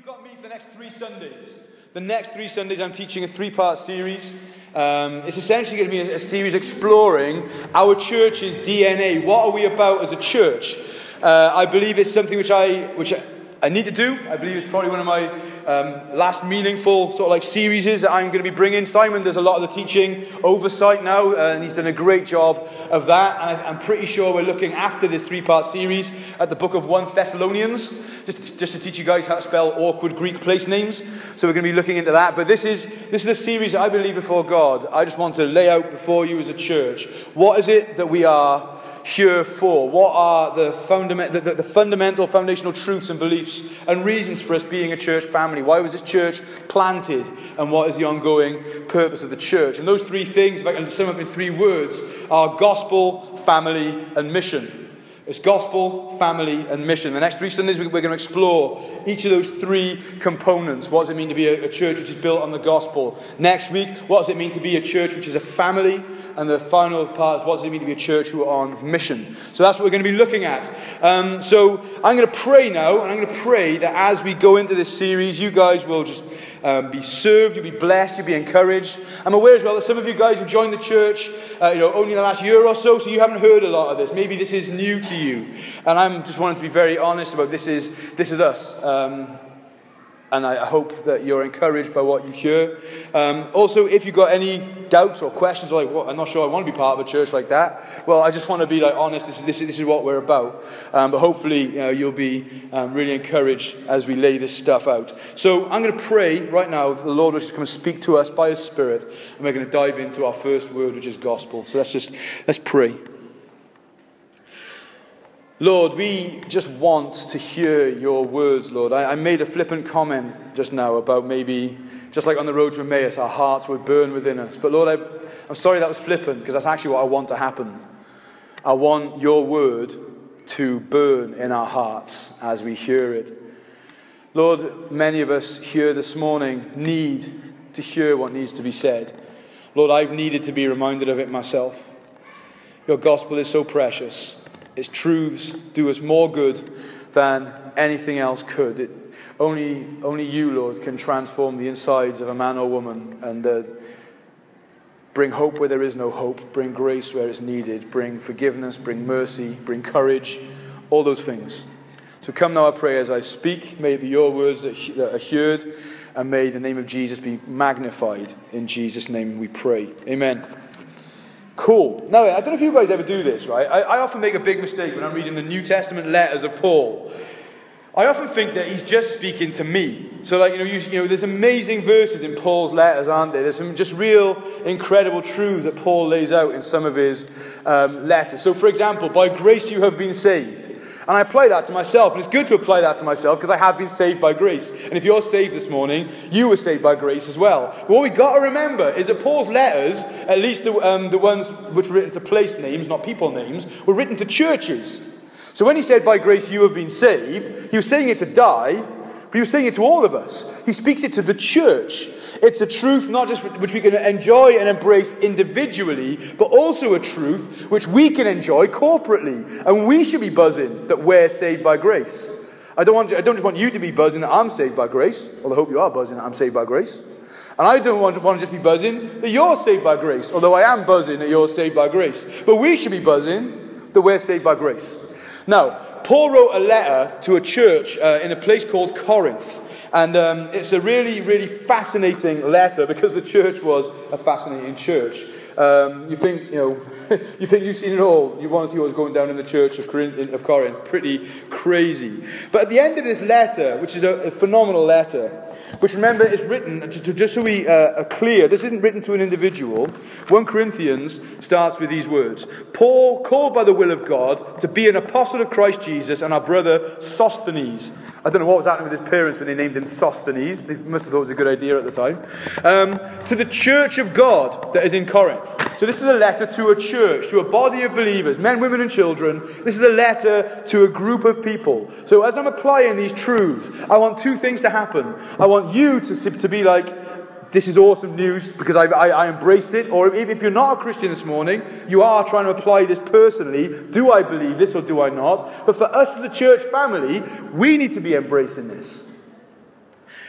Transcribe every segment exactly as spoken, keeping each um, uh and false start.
got me for the next three Sundays. The next three Sundays I'm teaching a three-part series. Um, it's essentially going to be a, a series exploring our church's D N A. What are we about as a church? Uh, I believe it's something which I which I, I need to do. I believe it's probably one of my um, last meaningful sort of like series that I'm going to be bringing. Simon does a lot of the teaching oversight now, uh, and he's done a great job of that. And I, I'm pretty sure we're looking after this three-part series at the book of First Thessalonians, just, just to teach you guys how to spell awkward Greek place names. So we're going to be looking into that. But this is this is a series that I believe before God. I just want to lay out before you as a church, what is it that we are here for? What are the, fundament, the, the, the fundamental, foundational truths and beliefs and reasons for us being a church family? Why was this church planted? And what is the ongoing purpose of the church? And those three things, if I can sum up in three words, are gospel, family, and mission. It's gospel, family, and mission. The next three Sundays we're going to explore each of those three components. What does it mean to be a, a church which is built on the gospel? Next week, what does it mean to be a church which is a family? And the final part is, what does it mean to be a church who are on mission? So that's what we're going to be looking at. Um, so I'm going to pray now, and I'm going to pray that as we go into this series, you guys will just um, be served, you'll be blessed, you'll be encouraged. I'm aware as well that some of you guys have joined the church uh, you know, only in the last year or so, so you haven't heard a lot of this. Maybe this is new to you. And I'm just wanting to be very honest about this is, this is us. Um, And I hope that you're encouraged by what you hear. Um, also, if you've got any doubts or questions, like, well, I'm not sure I want to be part of a church like that. Well, I just want to be like honest. This, this, this is what we're about. Um, but hopefully, you know, you'll be um, really encouraged as we lay this stuff out. So I'm going to pray right now that the Lord will just come and speak to us by His Spirit, and we're going to dive into our first word, which is gospel. So let's just let's pray. Lord, we just want to hear your words, Lord. I, I made a flippant comment just now about maybe, just like on the road to Emmaus, our hearts would burn within us. But Lord, I, I'm sorry that was flippant, because that's actually what I want to happen. I want your word to burn in our hearts as we hear it. Lord, many of us here this morning need to hear what needs to be said. Lord, I've needed to be reminded of it myself. Your gospel is so precious. Its truths do us more good than anything else could. It, only, only you, Lord, can transform the insides of a man or woman and uh, bring hope where there is no hope, bring grace where it's needed, bring forgiveness, bring mercy, bring courage, all those things. So come now, I pray, as I speak, may it be your words that, that are heard, and may the name of Jesus be magnified. In Jesus' name we pray. Amen. Cool. Now, I don't know if you guys ever do this, right? I, I often make a big mistake when I'm reading the New Testament letters of Paul. I often think that he's just speaking to me. So, like, you know, you, you know, there's amazing verses in Paul's letters, aren't there? There's some just real incredible truths that Paul lays out in some of his um, letters. So, for example, by grace you have been saved. And I apply that to myself, and it's good to apply that to myself because I have been saved by grace. And if you're saved this morning, you were saved by grace as well. But what we've got to remember is that Paul's letters, at least the, um, the ones which were written to place names, not people names, were written to churches. So when he said, by grace you have been saved, he was saying it to die, but he was saying it to all of us. He speaks it to the church. It's a truth not just which we can enjoy and embrace individually, but also a truth which we can enjoy corporately. And we should be buzzing that we're saved by grace. I don't want, I don't just want you to be buzzing that I'm saved by grace, although I hope you are buzzing that I'm saved by grace. And I don't want to, want to just be buzzing that you're saved by grace, although I am buzzing that you're saved by grace. But we should be buzzing that we're saved by grace. Now, Paul wrote a letter to a church uh, in a place called Corinth. And um, it's a really, really fascinating letter because the church was a fascinating church. Um, you think, you know, you think you've seen it all. You want to see what's going down in the church of Corinth, of Corinth. Pretty crazy. But at the end of this letter, which is a, a phenomenal letter, which remember is written, to, to, just so we uh, are clear, this isn't written to an individual. First Corinthians starts with these words. Paul, called by the will of God to be an apostle of Christ Jesus, and our brother Sosthenes. I don't know what was happening with his parents when they named him Sosthenes. They must have thought it was a good idea at the time. Um, to the church of God that is in Corinth. So this is a letter to a church, to a body of believers, men, women and children. This is a letter to a group of people. So as I'm applying these truths, I want two things to happen. I want you to, to be like, this is awesome news because I, I, I embrace it. Or if, if you're not a Christian this morning, you are trying to apply this personally. Do I believe this or do I not? But for us as a church family, we need to be embracing this.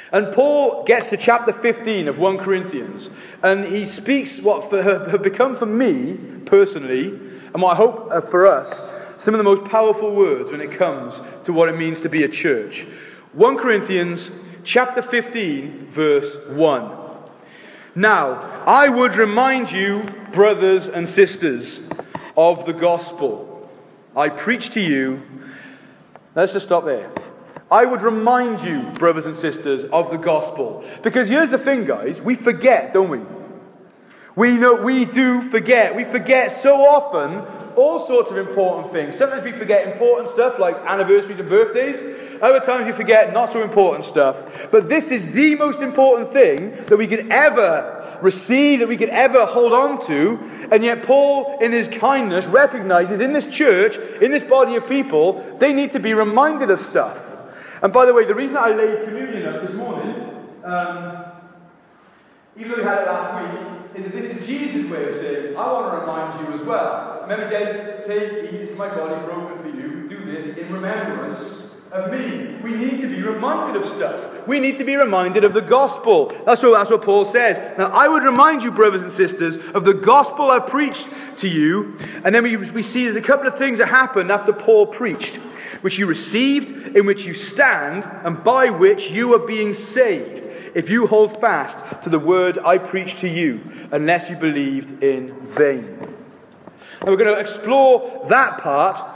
And Paul gets to chapter fifteen of First Corinthians, and he speaks what for, have become for me, personally, and what I hope for us, some of the most powerful words when it comes to what it means to be a church. First Corinthians chapter fifteen, verse one. Now, I would remind you, brothers and sisters, of the gospel I preach to you. Let's just stop there. I would remind you, brothers and sisters, of the gospel. Because here's the thing, guys. We forget, don't we? We know we do forget. We forget so often all sorts of important things. Sometimes we forget important stuff like anniversaries and birthdays. Other times we forget not so important stuff. But this is the most important thing that we could ever receive, that we could ever hold on to. And yet Paul, in his kindness, recognizes in this church, in this body of people, they need to be reminded of stuff. And by the way, the reason I laid communion up this morning, um, even though we had it last week, is that this is Jesus' way of saying, I want to remind you as well. Remember he said, take, eat, this is my body broken for you. Do this in remembrance of me. We need to be reminded of stuff. We need to be reminded of the gospel. That's what, that's what Paul says. Now, I would remind you, brothers and sisters, of the gospel I preached to you. And then we, we see there's a couple of things that happened after Paul preached, which you received, in which you stand, and by which you are being saved, if you hold fast to the word I preach to you, unless you believed in vain. And we're going to explore that part.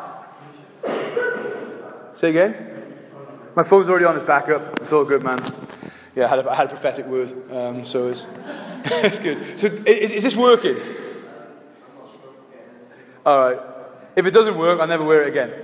Say again? My phone's already on its backup. It's all good, man. Yeah, I had a, I had a prophetic word, um, so it's, it's good. So is, is this working? All right. If it doesn't work, I'll never wear it again.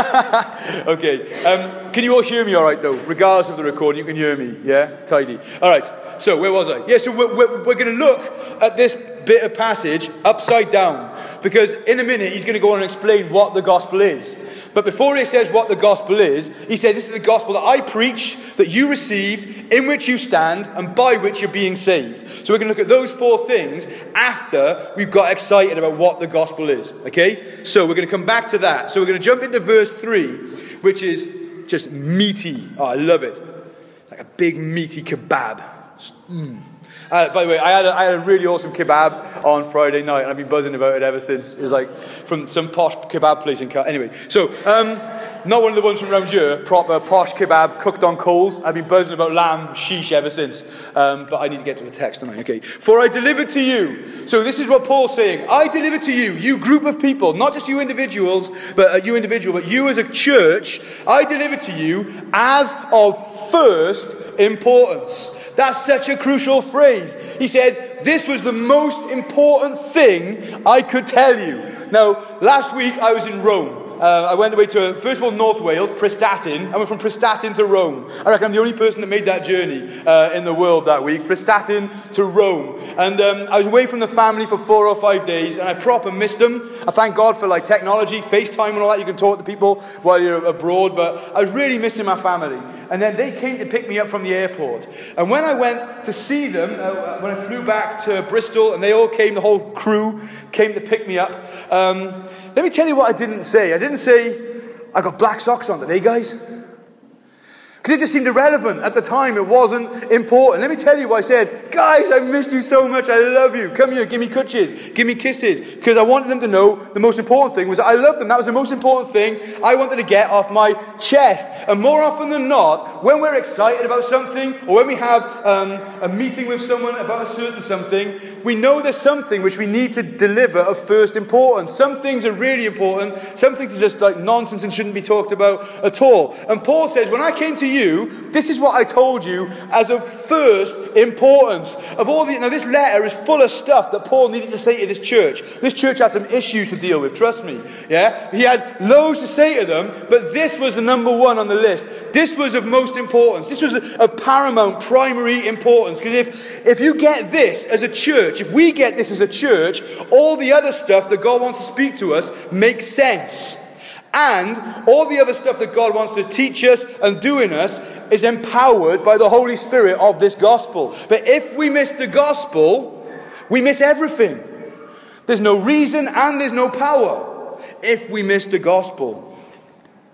Okay. Um, can you all hear me all right, though? Regardless of the recording, you can hear me. Yeah? Tidy. All right. So, where was I? Yeah, so we're, we're, we're going to look at this bit of passage upside down. Because in a minute, he's going to go on and explain what the gospel is. But before he says what the gospel is, he says, this is the gospel that I preach, that you received, in which you stand, and by which you're being saved. So we're going to look at those four things after we've got excited about what the gospel is. Okay? So we're going to come back to that. So we're going to jump into verse three, which is just meaty. Oh, I love it. Like a big meaty kebab. Mm. Uh, by the way, I had, a, I had a really awesome kebab on Friday night, and I've been buzzing about it ever since. It was like from some posh kebab place in Car. Anyway, so um, not one of the ones from around here. Proper posh kebab cooked on coals. I've been buzzing about lamb sheesh ever since. Um, but I need to get to the text, don't I? Okay. For I delivered to you. So this is what Paul's saying. I delivered to you, you group of people, not just you individuals, but uh, you individual, but you as a church. I delivered to you as of first importance. That's such a crucial phrase. He said, this was the most important thing I could tell you. Now, last week I was in Rome. Uh, I went away to, first of all, North Wales, Prestatyn. I went from Prestatyn to Rome. I reckon I'm the only person that made that journey uh, in the world that week. Prestatyn to Rome. And um, I was away from the family for four or five days, and I proper missed them. I thank God for like technology, FaceTime and all that. You can talk to people while you're abroad, but I was really missing my family. And then they came to pick me up from the airport. And when I went to see them, uh, when I flew back to Bristol, and they all came, the whole crew came to pick me up, um, let me tell you what I didn't say. I didn't say, I got black socks on today, guys. Because it just seemed irrelevant. At the time, it wasn't important. Let me tell you what I said. Guys, I missed you so much. I love you. Come here, give me kutches. Give me kisses. Because I wanted them to know the most important thing was that I loved them. That was the most important thing I wanted to get off my chest. And more often than not, when we're excited about something, or when we have um, a meeting with someone about a certain something, we know there's something which we need to deliver of first importance. Some things are really important. Some things are just like nonsense and shouldn't be talked about at all. And Paul says, when I came to you, You, this is what I told you as of first importance. Of all the, now this letter is full of stuff that Paul needed to say to this church. This church had some issues to deal with, trust me. Yeah, he had loads to say to them, but this was the number one on the list. This was of most importance. This was of paramount, primary importance. Because if, if you get this as a church, if we get this as a church, all the other stuff that God wants to speak to us makes sense. And all the other stuff that God wants to teach us and do in us is empowered by the Holy Spirit of this gospel. But if we miss the gospel, we miss everything. There's no reason and there's no power if we miss the gospel.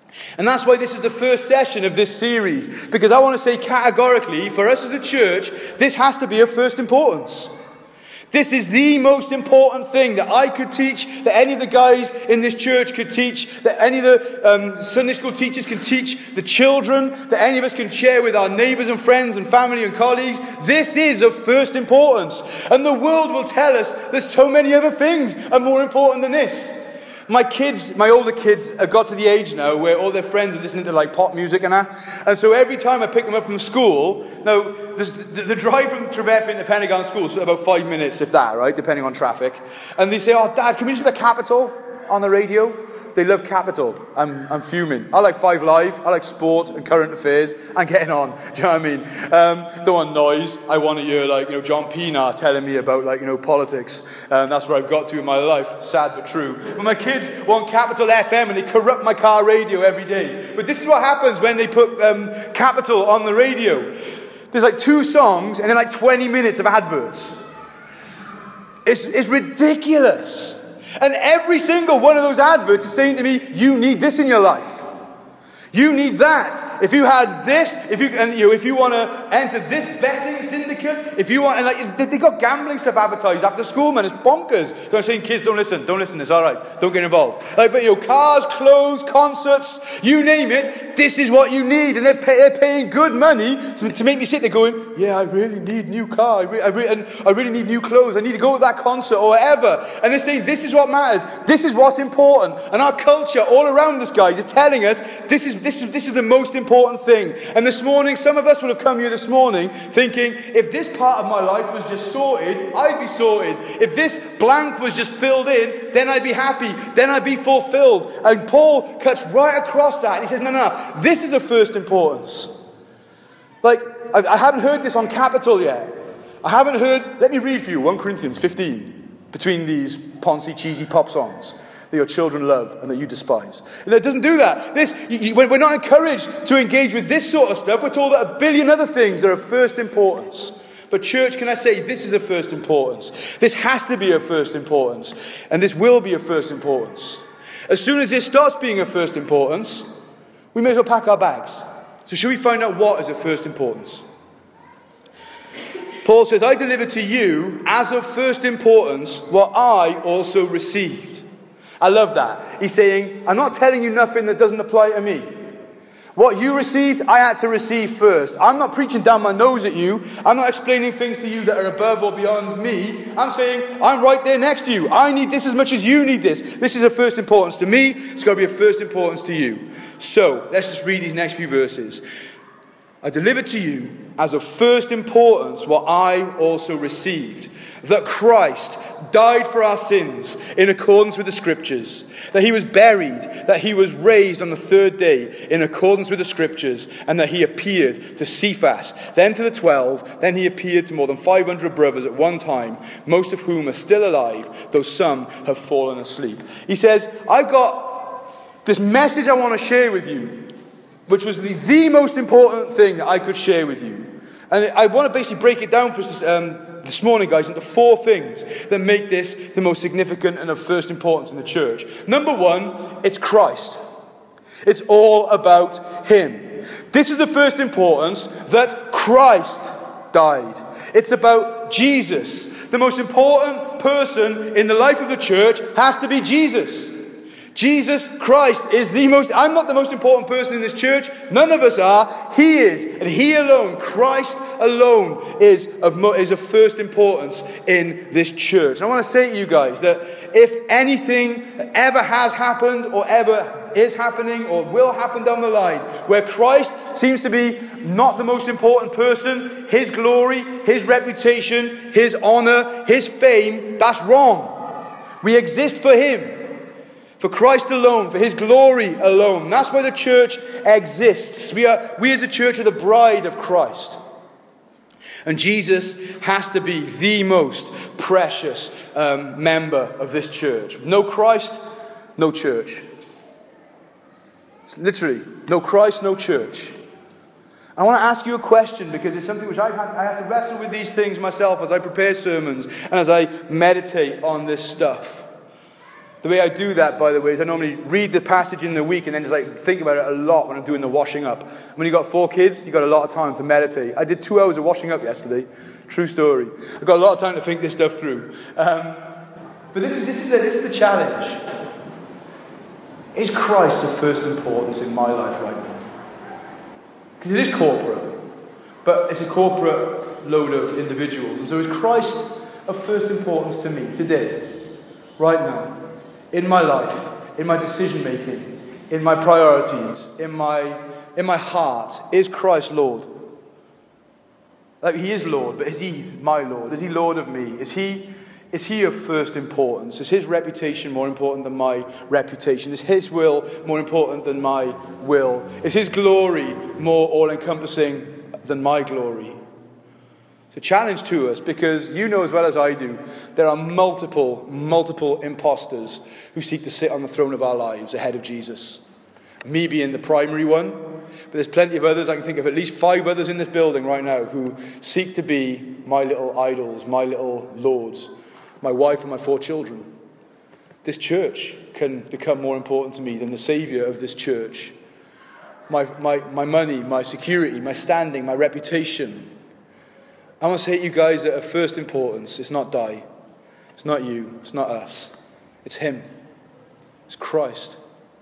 And that's why this is the first session of this series, because I want to say categorically, for us as a church, this has to be of first importance. This is the most important thing that I could teach, that any of the guys in this church could teach, that any of the um, Sunday school teachers can teach the children, that any of us can share with our neighbours and friends and family and colleagues. This is of first importance. And the world will tell us there's so many other things are more important than this. My kids, my older kids, have got to the age now where all their friends are listening to like pop music and that. And so every time I pick them up from school, now the, the, the drive from Trevethin to Pentagon School is about five minutes, if that, right, depending on traffic. And they say, "Oh, Dad, can we listen to Capital on the radio?" They love Capital. I'm, I'm fuming. I like Five Live. I like sport and current affairs. I'm getting on. Do you know what I mean? Um, don't want noise. I want to hear, like, you know, John Pienaar telling me about, like, you know, politics. Um, that's where I've got to in my life. Sad but true. But my kids want Capital F M and they corrupt my car radio every day. But this is what happens when they put um, Capital on the radio. There's like two songs and then like twenty minutes of adverts. It's, it's ridiculous. And every single one of those adverts is saying to me, you need this in your life. You need that. If you had this, if you and you know, if you want to enter this betting syndicate, if you want, and like they, they got gambling stuff advertised after school, man, it's bonkers. So I'm saying, kids, don't listen, don't listen. It's all right, don't get involved. Like, but you know, cars, clothes, concerts, you name it. This is what you need, and they're, pay, they're paying good money to, to make me sit there going, yeah, I really need new car, I, re- I, re- and I really need new clothes. I need to go to that concert or whatever. And they're saying, this is what matters. This is what's important. And our culture all around us, guys, is telling us this is. This is, this is the most important thing. And this morning, some of us would have come here this morning thinking, if this part of my life was just sorted, I'd be sorted. If this blank was just filled in, then I'd be happy. Then I'd be fulfilled. And Paul cuts right across that. And he says, no, no, this is of first importance. Like, I, I haven't heard this on Capital yet. I haven't heard, let me read for you, First Corinthians fifteen, between these poncy, cheesy pop songs that your children love and that you despise. And it doesn't do that. This, you, you, we're not encouraged to engage with this sort of stuff. We're told that a billion other things are of first importance. But church, can I say, this is of first importance. This has to be of first importance. And this will be of first importance. As soon as this starts being of first importance, we may as well pack our bags. So should we find out what is of first importance? Paul says, I delivered to you as of first importance what I also received. I love that. He's saying, I'm not telling you nothing that doesn't apply to me. What you received, I had to receive first. I'm not preaching down my nose at you. I'm not explaining things to you that are above or beyond me. I'm saying, I'm right there next to you. I need this as much as you need this. This is of first importance to me. It's got to be of first importance to you. So, let's just read these next few verses. I delivered to you as of first importance what I also received, that Christ died for our sins in accordance with the Scriptures, that he was buried, that he was raised on the third day in accordance with the Scriptures, and that he appeared to Cephas, then to the twelve, then he appeared to more than five hundred brothers at one time, most of whom are still alive, though some have fallen asleep. He says, I've got this message I want to share with you, which was the, the most important thing that I could share with you. And I want to basically break it down for us um, this morning, guys, into four things that make this the most significant and of first importance in the church. Number one, it's Christ. It's all about him. This is the first importance, that Christ died. It's about Jesus. The most important person in the life of the church has to be Jesus. Jesus Christ is the most, I'm not the most important person in this church. None of us are. He is. And he alone, Christ alone, is of, is of first importance in this church. And I want to say to you guys that if anything ever has happened or ever is happening or will happen down the line where Christ seems to be not the most important person, his glory, his reputation, his honor, his fame, that's wrong. We exist for him. For Christ alone, for his glory alone. That's why the church exists. We are, we as a church are the bride of Christ. And Jesus has to be the most precious um, member of this church. No Christ, no church. It's literally, no Christ, no church. I want to ask you a question because it's something which I have, I have to wrestle with these things myself as I prepare sermons and as I meditate on this stuff. The way I do that, by the way, is I normally read the passage in the week and then just like think about it a lot when I'm doing the washing up. When you've got four kids, you've got a lot of time to meditate. I did two hours of washing up yesterday. True story. I've got a lot of time to think this stuff through. Um, but this is, this, is a, this is the challenge. Is Christ of first importance in my life right now? Because it is corporate, but it's a corporate load of individuals. And so is Christ of first importance to me today, right now, in my life, in my decision making, in my priorities, in my in my heart? Is Christ Lord? Like, he is Lord, but is he my Lord? Is he Lord of me? Is he is he of first importance? Is his reputation more important than my reputation? Is his will more important than my will? Is his glory more all-encompassing than my glory? It's a challenge to us, because you know as well as I do, there are multiple, multiple imposters who seek to sit on the throne of our lives ahead of Jesus. Me being the primary one, but there's plenty of others. I can think of at least five others in this building right now who seek to be my little idols, my little lords, my wife and my four children. This church can become more important to me than the Saviour of this church. My, my, my money, my security, my standing, my reputation. I want to say to you guys that of first importance, it's not Di. It's not you. It's not us. It's him. It's Christ.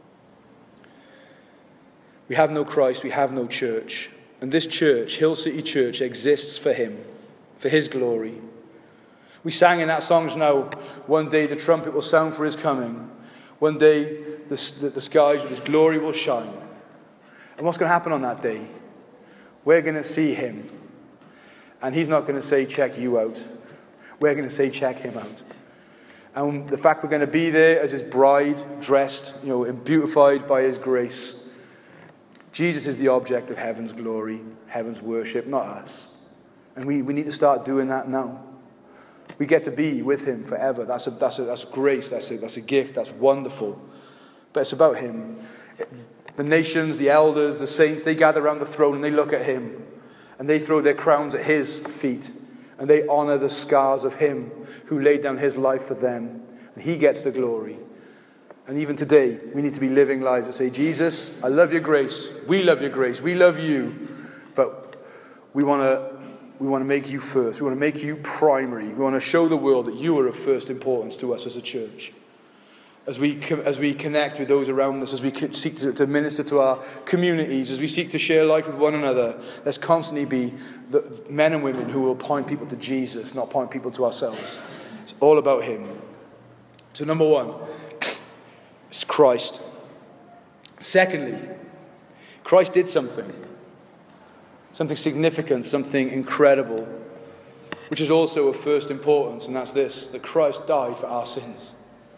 We have no Christ. We have no church. And this church, Hill City Church, exists for him, for his glory. We sang in that song just now, one day the trumpet will sound for his coming. One day the, the, the skies with his glory will shine. And what's going to happen on that day? We're going to see him. And he's not going to say, check you out. We're going to say, check him out. And the fact we're going to be there as his bride, dressed, you know, and beautified by his grace. Jesus is the object of heaven's glory, heaven's worship, not us. And we, we need to start doing that now. We get to be with him forever. That's a, that's a, that's grace. That's a, that's a gift. That's wonderful. But it's about him. The nations, the elders, the saints, they gather around the throne and they look at him. And they throw their crowns at his feet. And they honor the scars of him who laid down his life for them. And he gets the glory. And even today, we need to be living lives that say, Jesus, I love your grace. We love your grace. We love you. But we want to we want to make you first. We want to make you primary. We want to show the world that you are of first importance to us as a church. As we, as we connect with those around us, as we seek to, to minister to our communities, as we seek to share life with one another, let's constantly be the men and women who will point people to Jesus, not point people to ourselves. It's all about him. So number one, it's Christ. Secondly, Christ did something. Something significant, something incredible, which is also of first importance, and that's this, that Christ died for our sins.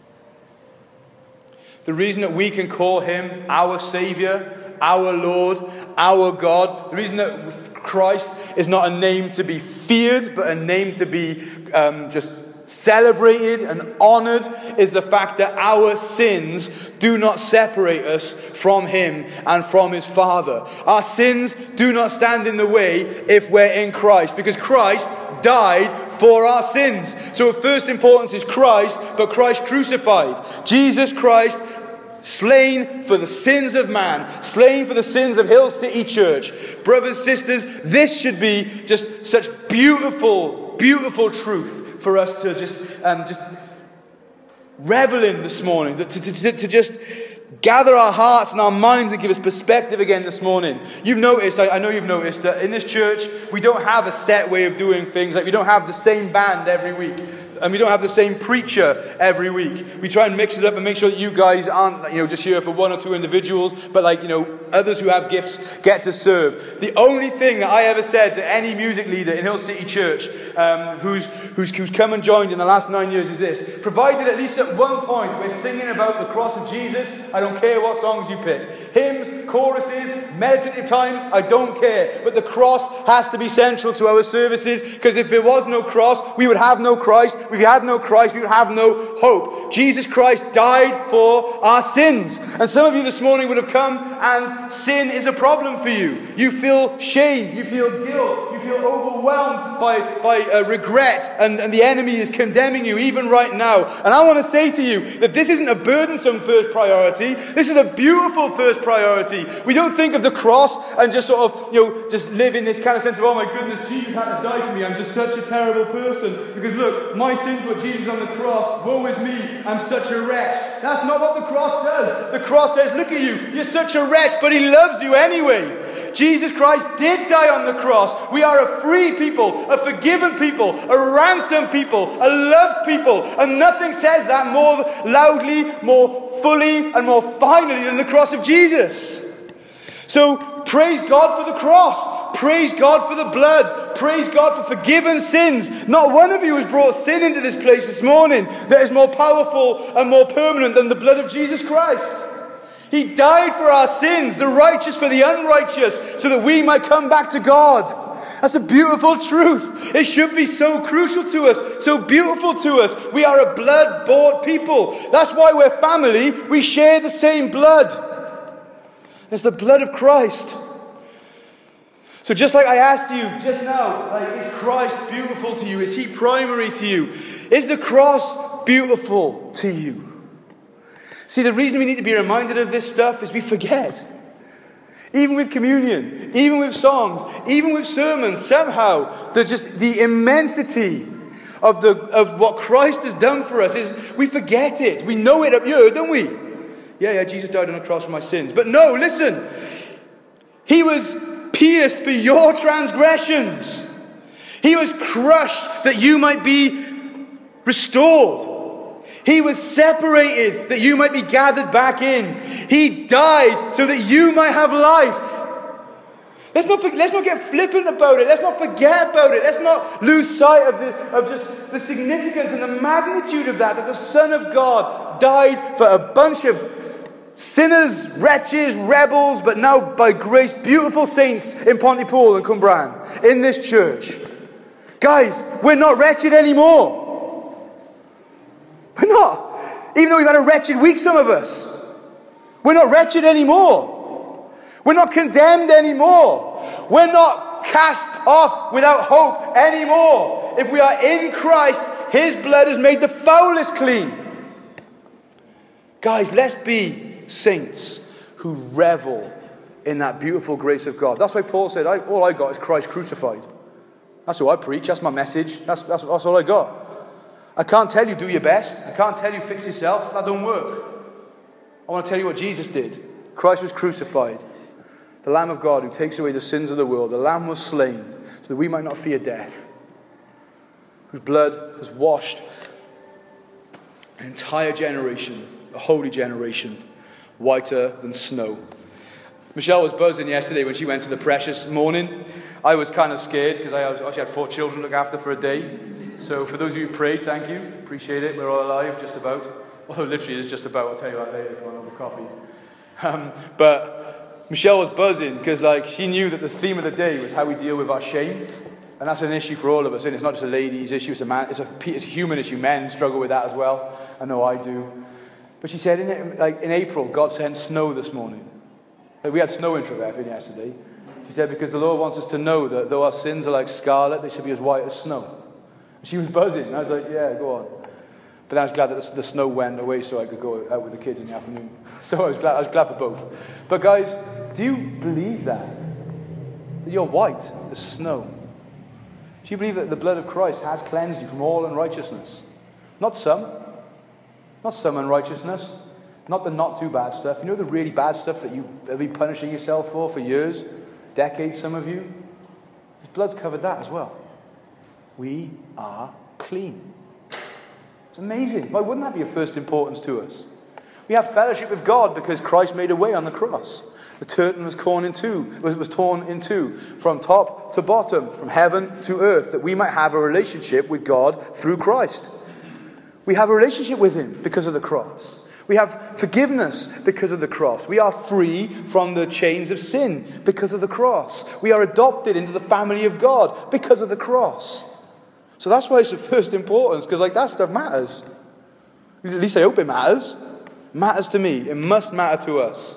The reason that we can call him our Saviour, our Lord, our God, the reason that Christ is not a name to be feared, but a name to be um, just celebrated and honoured, is the fact that our sins do not separate us from him and from his Father. Our sins do not stand in the way if we're in Christ, because Christ died for our sins. So of first importance is Christ, but Christ crucified. Jesus Christ slain for the sins of man, slain for the sins of Hill City Church. Brothers, sisters, this should be just such beautiful, beautiful truth for us to just um, just revel in this morning, to, to, to, to just gather our hearts and our minds and give us perspective again this morning. You've noticed, I, I know you've noticed, that in this church, we don't have a set way of doing things. Like, we don't have the same band every week. And we don't have the same preacher every week. We try and mix it up and make sure that you guys aren't, you know, just here for one or two individuals, but like, you know, others who have gifts get to serve. The only thing that I ever said to any music leader in Hill City Church um, who's, who's, who's come and joined in the last nine years is this: provided at least at one point we're singing about the cross of Jesus, I don't care what songs you pick. Hymns, choruses, meditative times, I don't care. But the cross has to be central to our services, because if there was no cross, we would have no Christ. if we had no Christ, we would have no hope. Jesus Christ died for our sins. And some of you this morning would have come and sin is a problem for you. You feel shame, you feel guilt, you feel overwhelmed by, by uh, regret, and, and the enemy is condemning you even right now. And I want to say to you that this isn't a burdensome first priority. This is a beautiful first priority. We don't think of the cross and just sort of, you know, just live in this kind of sense of, oh my goodness, Jesus had to die for me. I'm just such a terrible person. Because look, my sin put Jesus on the cross. Woe is me. I'm such a wretch. That's not what the cross does. The cross says, look at you. You're such a wretch, but he loves you anyway. Jesus Christ did die on the cross. We are a free people, a forgiven people, a ransomed people, a loved people. And nothing says that more loudly, more fully, and more finally than the cross of Jesus. So praise God for the cross. Praise God for the blood. Praise God for forgiven sins. Not one of you has brought sin into this place this morning that is more powerful and more permanent than the blood of Jesus Christ. He died for our sins, the righteous for the unrighteous, so that we might come back to God. That's a beautiful truth. It should be so crucial to us, so beautiful to us. We are a blood-bought people. That's why we're family. We share the same blood. It's the blood of Christ. So just like I asked you just now, like, is Christ beautiful to you? Is he primary to you? Is the cross beautiful to you? See, the reason we need to be reminded of this stuff is we forget. Even with communion, even with songs, even with sermons, somehow, the just the immensity of the of what Christ has done for us is we forget it. We know it up here, don't we? Yeah, yeah, Jesus died on the cross for my sins. But no, listen. He was pierced for your transgressions. He was crushed that you might be restored. He was separated that you might be gathered back in. He died so that you might have life. Let's not, let's not get flippant about it. Let's not forget about it. Let's not lose sight of, the, of just the significance and the magnitude of that, that the Son of God died for a bunch of sinners, wretches, rebels, but now by grace, beautiful saints in Pontypool and Cwmbran, in this church. Guys, we're not wretched anymore. We're not. Even though we've had a wretched week, some of us. We're not wretched anymore. We're not condemned anymore. We're not cast off without hope anymore. If we are in Christ, his blood has made the foulest clean. Guys, let's be saints who revel in that beautiful grace of God. That's why Paul said, I, all I got is Christ crucified. That's all I preach. That's my message. That's, that's, that's all I got. I can't tell you do your best. I can't tell you fix yourself. That don't work. I want to tell you what Jesus did. Christ was crucified. The Lamb of God who takes away the sins of the world. The Lamb was slain so that we might not fear death. Whose blood has washed an entire generation, a holy generation, whiter than snow. Michelle was buzzing yesterday when she went to the Precious morning. I was kind of scared because I actually had four children to look after for a day. So for those of you who prayed, thank you. Appreciate it. We're all alive, just about. Although literally it's just about. I'll tell you that later if you want over coffee. Um, but Michelle was buzzing because like she knew that the theme of the day was how we deal with our shame. And that's an issue for all of us. And it's not just a ladies' issue. It's a, man, it's, a, it's a human issue. Men struggle with that as well. I know I do. But she said, in, like in April, God sent snow this morning. Like we had snow in Trevethen yesterday. She said, because the Lord wants us to know that though our sins are like scarlet, they should be as white as snow. She was buzzing. And I was like, yeah, go on. But then I was glad that the, the snow went away so I could go out with the kids in the afternoon. So I was glad, I was glad for both. But guys, do you believe that? That you're white as snow? Do you believe that the blood of Christ has cleansed you from all unrighteousness? Not some. Not some unrighteousness. Not the not too bad stuff. You know the really bad stuff that you have been punishing yourself for for years? Decades, some of you? His blood's covered that as well. We are clean. It's amazing. Why wouldn't that be of first importance to us? We have fellowship with God because Christ made a way on the cross. The curtain was torn in two, was, was torn in two, from top to bottom, from heaven to earth, that we might have a relationship with God through Christ. We have a relationship with him because of the cross. We have forgiveness because of the cross. We are free from the chains of sin because of the cross. We are adopted into the family of God because of the cross. So that's why it's of first importance, because like that stuff matters. At least I hope it matters. It matters to me. It must matter to us.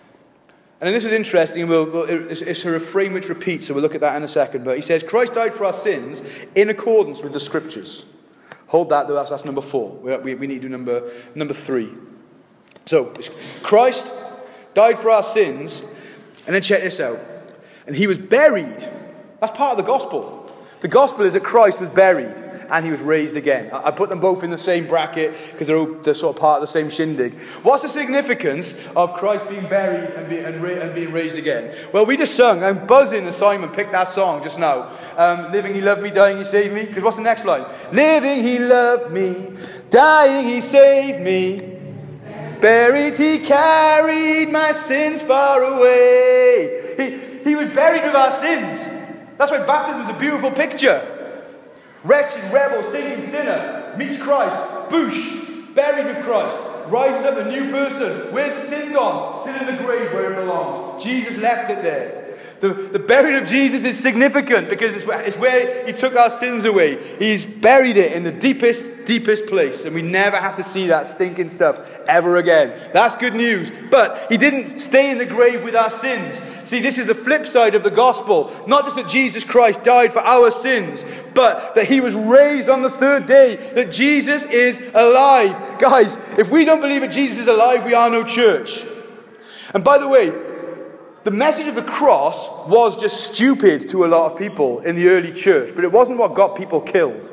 And this is interesting. We'll, we'll, it's, it's a refrain which repeats, so we'll look at that in a second. But he says, Christ died for our sins in accordance with the Scriptures. Hold that, though. That's, that's number four. We, we need to do number, number three. So, Christ died for our sins, and then check this out. And he was buried. That's part of the gospel. The gospel is that Christ was buried and he was raised again. I put them both in the same bracket because they're, they're sort of part of the same shindig. What's the significance of Christ being buried and, be, and, ra- and being raised again? Well, we just sung. I'm buzzing as Simon picked that song just now. Um, Living, he loved me. Dying, he saved me. Because what's the next line? Living, he loved me. Dying, he saved me. Buried, he carried my sins far away. He, he was buried with our sins. That's why baptism is a beautiful picture. Wretched, rebel, stinking sinner meets Christ. Boosh. Buried with Christ. Rises up a new person. Where's the sin gone? Still in the grave where it belongs. Jesus left it there. The, the burial of Jesus is significant because it's where, it's where he took our sins away. He's buried it in the deepest, deepest place. And we never have to see that stinking stuff ever again. That's good news. But he didn't stay in the grave with our sins. See, this is the flip side of the gospel. Not just that Jesus Christ died for our sins, but that he was raised on the third day. That Jesus is alive. Guys, if we don't believe that Jesus is alive, we are no church. And by the way, the message of the cross was just stupid to a lot of people in the early church, but it wasn't what got people killed.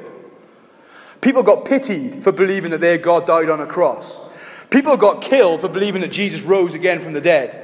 People got pitied for believing that their God died on a cross. People got killed for believing that Jesus rose again from the dead.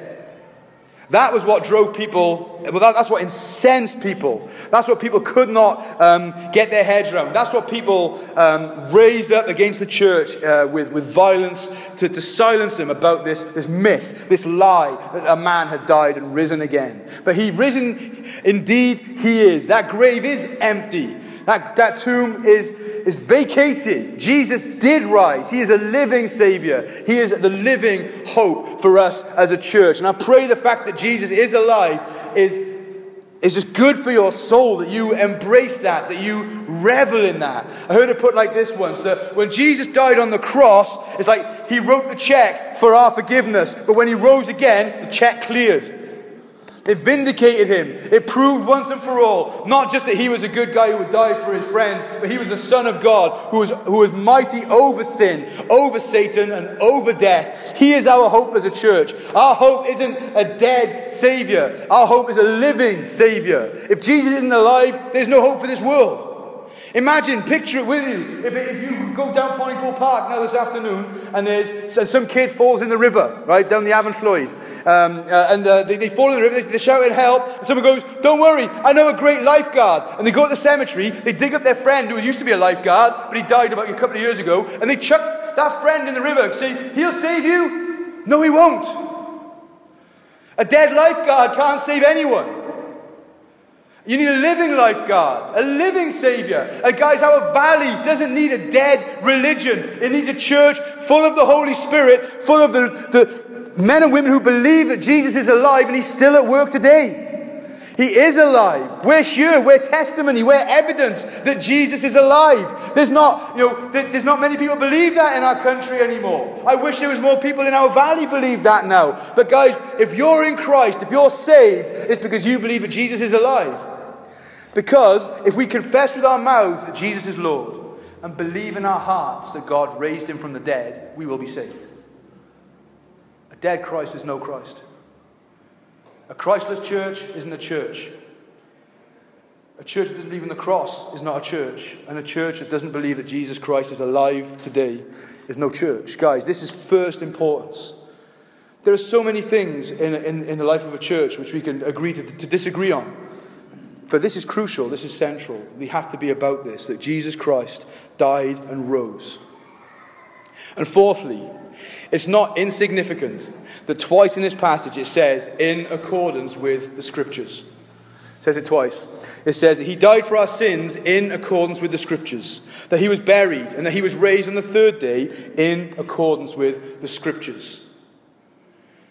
That was what drove people, well, that, that's what incensed people. That's what people could not um, get their heads around. That's what people um, raised up against the church uh, with, with violence to, to silence them about this, this myth, this lie that a man had died and risen again. But he risen, indeed he is. That grave is empty. That, that tomb is, is vacated. Jesus did rise. He is a living Savior. He is the living hope for us as a church. And I pray the fact that Jesus is alive is, is just good for your soul, that you embrace that, that you revel in that. I heard it put like this once, that when Jesus died on the cross, it's like he wrote the check for our forgiveness. But when he rose again, the check cleared. It vindicated him. It proved once and for all, not just that he was a good guy who would die for his friends, but he was the Son of God who was, who was mighty over sin, over Satan, and over death. He is our hope as a church. Our hope isn't a dead Savior. Our hope is a living Savior. If Jesus isn't alive, there's no hope for this world. Imagine, picture it with you. If, if you go down Pontypool Park now this afternoon and there's so some kid falls in the river, right, down the Avon Floyd, um, uh, and uh, they, they fall in the river, they, they shout and help, and someone goes, don't worry, I know a great lifeguard. And they go to the cemetery, they dig up their friend who used to be a lifeguard, but he died about a couple of years ago, and they chuck that friend in the river and say, he'll save you. No, he won't. A dead lifeguard can't save anyone. You need a living lifeguard, a living Savior. And guys, our valley doesn't need a dead religion. It needs a church full of the Holy Spirit, full of the, the men and women who believe that Jesus is alive and he's still at work today. He is alive. We're sure, we're testimony, we're evidence that Jesus is alive. There's not, you know, there's not many people believe that in our country anymore. I wish there was more people in our valley believe that now. But guys, if you're in Christ, if you're saved, it's because you believe that Jesus is alive. Because if we confess with our mouths that Jesus is Lord and believe in our hearts that God raised him from the dead, we will be saved. A dead Christ is no Christ. A Christless church isn't a church. A church that doesn't believe in the cross is not a church. And a church that doesn't believe that Jesus Christ is alive today is no church. Guys, this is first importance. There are so many things in, in, in the life of a church which we can agree to, to disagree on. But this is crucial, this is central. We have to be about this, that Jesus Christ died and rose. And fourthly, it's not insignificant that twice in this passage it says, in accordance with the Scriptures. It says it twice. It says that he died for our sins in accordance with the Scriptures. That he was buried and that he was raised on the third day in accordance with the Scriptures.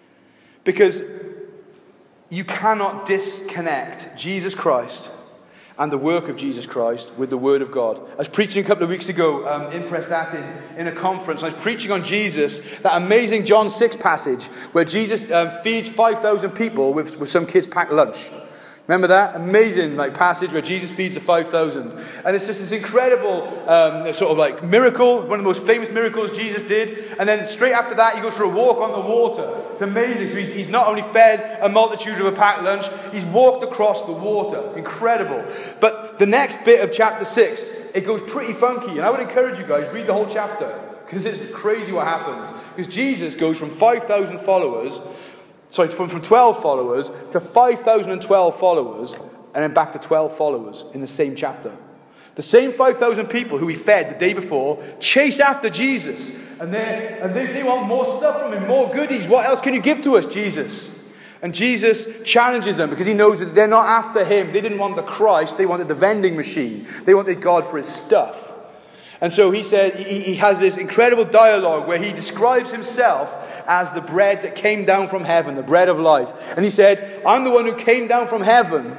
Because you cannot disconnect Jesus Christ and the work of Jesus Christ with the Word of God. I was preaching a couple of weeks ago um, in Prestatyn in a conference. I was preaching on Jesus, that amazing John six passage where Jesus um, feeds five thousand people with, with some kids' packed lunch. Remember that? Amazing like passage where Jesus feeds the five thousand. And it's just this incredible um, sort of like miracle, one of the most famous miracles Jesus did. And then straight after that, he goes for a walk on the water. It's amazing. So he's, he's not only fed a multitude of a packed lunch, he's walked across the water. Incredible. But the next bit of chapter six, it goes pretty funky. And I would encourage you guys, read the whole chapter. Because it's crazy what happens. Because Jesus goes from five thousand followers... Sorry, from, from twelve followers to five thousand twelve followers, and then back to twelve followers in the same chapter. The same five thousand people who he fed the day before chase after Jesus. And, and they, they want more stuff from him, more goodies. What else can you give to us, Jesus? And Jesus challenges them because he knows that they're not after him. They didn't want the Christ, they wanted the vending machine. They wanted God for his stuff. And so he said, he, he has this incredible dialogue where he describes himself as the bread that came down from heaven, the bread of life. And he said, I'm the one who came down from heaven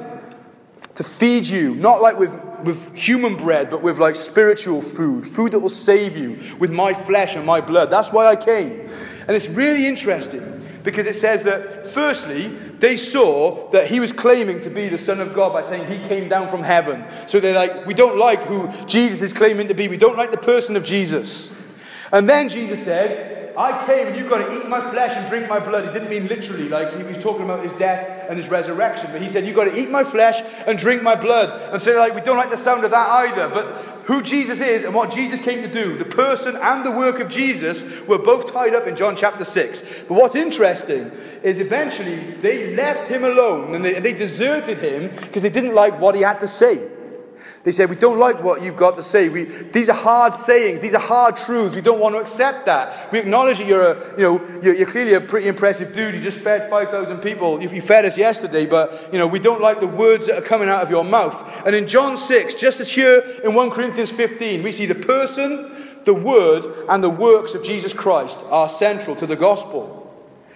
to feed you, not like with, with human bread, but with like spiritual food, food that will save you, with my flesh and my blood. That's why I came. And it's really interesting because it says that firstly, they saw that he was claiming to be the Son of God by saying he came down from heaven. So they're like, we don't like who Jesus is claiming to be. We don't like the person of Jesus. And then Jesus said, I came and you've got to eat my flesh and drink my blood. He didn't mean literally, like he was talking about his death and his resurrection. But he said, you've got to eat my flesh and drink my blood. And so they're like, we don't like the sound of that either. But who Jesus is and what Jesus came to do, the person and the work of Jesus were both tied up in John chapter six. But what's interesting is eventually they left him alone and they, they deserted him because they didn't like what he had to say. They said, we don't like what you've got to say. We, these are hard sayings. These are hard truths. We don't want to accept that. We acknowledge that you're, a, you know, you're, you're clearly a pretty impressive dude. You just fed five thousand people. You, you fed us yesterday, but you know, we don't like the words that are coming out of your mouth. And in John six, just as here in First Corinthians fifteen, we see the person, the word, and the works of Jesus Christ are central to the gospel.